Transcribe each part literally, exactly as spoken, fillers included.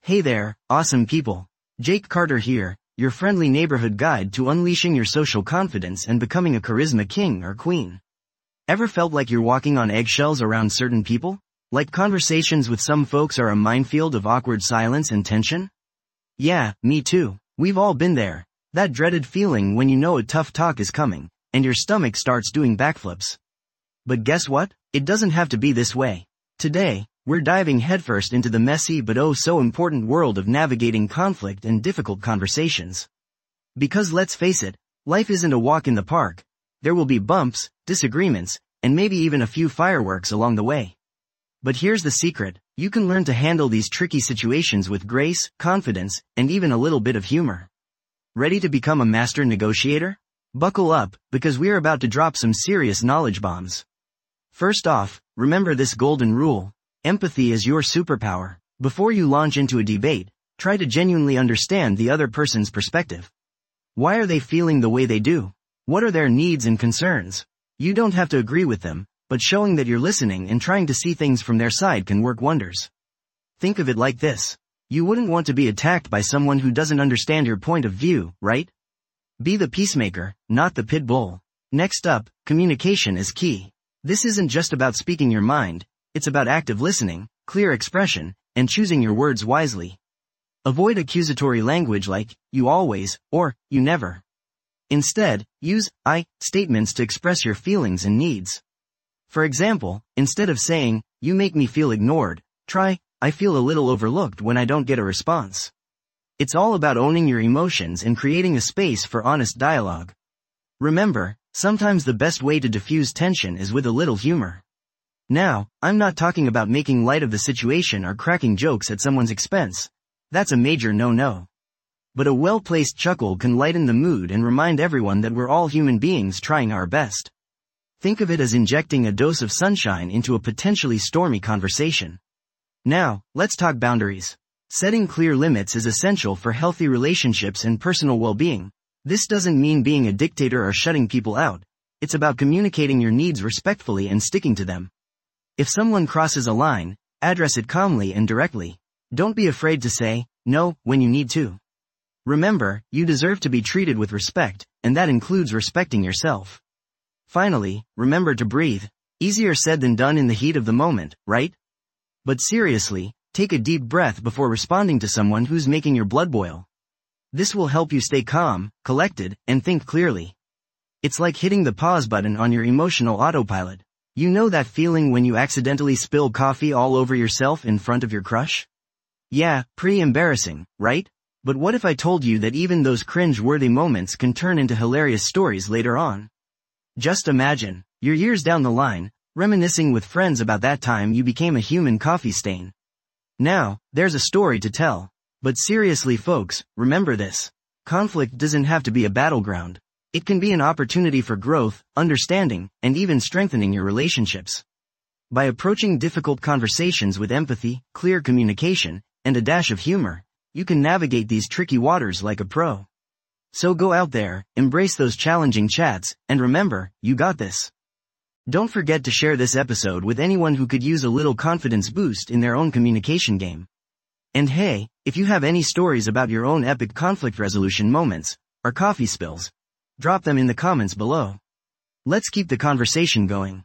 Hey there, awesome people. Jake Carter here, your friendly neighborhood guide to unleashing your social confidence and becoming a charisma king or queen. Ever felt like you're walking on eggshells around certain people? Like conversations with some folks are a minefield of awkward silence and tension? Yeah, me too. We've all been there. That dreaded feeling when you know a tough talk is coming, and your stomach starts doing backflips. But guess what? It doesn't have to be this way. Today, we're diving headfirst into the messy but oh so important world of navigating conflict and difficult conversations. Because let's face it, life isn't a walk in the park. There will be bumps, disagreements, and maybe even a few fireworks along the way. But here's the secret: you can learn to handle these tricky situations with grace, confidence, and even a little bit of humor. Ready to become a master negotiator? Buckle up, because we're about to drop some serious knowledge bombs. First off, remember this golden rule. Empathy is your superpower. Before you launch into a debate, try to genuinely understand the other person's perspective. Why are they feeling the way they do? What are their needs and concerns? You don't have to agree with them, but showing that you're listening and trying to see things from their side can work wonders. Think of it like this. You wouldn't want to be attacked by someone who doesn't understand your point of view, right? Be the peacemaker, not the pit bull. Next up, communication is key. This isn't just about speaking your mind. It's about active listening, clear expression, and choosing your words wisely. Avoid accusatory language like, you always, or, you never. Instead, use I statements to express your feelings and needs. For example, instead of saying, you make me feel ignored, try, I feel a little overlooked when I don't get a response. It's all about owning your emotions and creating a space for honest dialogue. Remember, sometimes the best way to diffuse tension is with a little humor. Now, I'm not talking about making light of the situation or cracking jokes at someone's expense. That's a major no-no. But a well-placed chuckle can lighten the mood and remind everyone that we're all human beings trying our best. Think of it as injecting a dose of sunshine into a potentially stormy conversation. Now, let's talk boundaries. Setting clear limits is essential for healthy relationships and personal well-being. This doesn't mean being a dictator or shutting people out. It's about communicating your needs respectfully and sticking to them. If someone crosses a line, address it calmly and directly. Don't be afraid to say no when you need to. Remember, you deserve to be treated with respect, and that includes respecting yourself. Finally, remember to breathe. Easier said than done in the heat of the moment, right? But seriously, take a deep breath before responding to someone who's making your blood boil. This will help you stay calm, collected, and think clearly. It's like hitting the pause button on your emotional autopilot. You know that feeling when you accidentally spill coffee all over yourself in front of your crush? Yeah, pretty embarrassing, right? But what if I told you that even those cringe-worthy moments can turn into hilarious stories later on? Just imagine, you're years down the line, reminiscing with friends about that time you became a human coffee stain. Now, there's a story to tell. But seriously folks, remember this. Conflict doesn't have to be a battleground. It can be an opportunity for growth, understanding, and even strengthening your relationships. By approaching difficult conversations with empathy, clear communication, and a dash of humor, you can navigate these tricky waters like a pro. So go out there, embrace those challenging chats, and remember, you got this. Don't forget to share this episode with anyone who could use a little confidence boost in their own communication game. And hey, if you have any stories about your own epic conflict resolution moments, or coffee spills, drop them in the comments below. Let's keep the conversation going.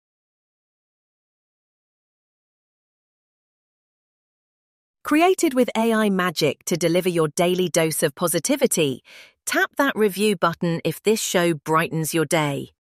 Created with A I magic to deliver your daily dose of positivity, tap that review button if this show brightens your day.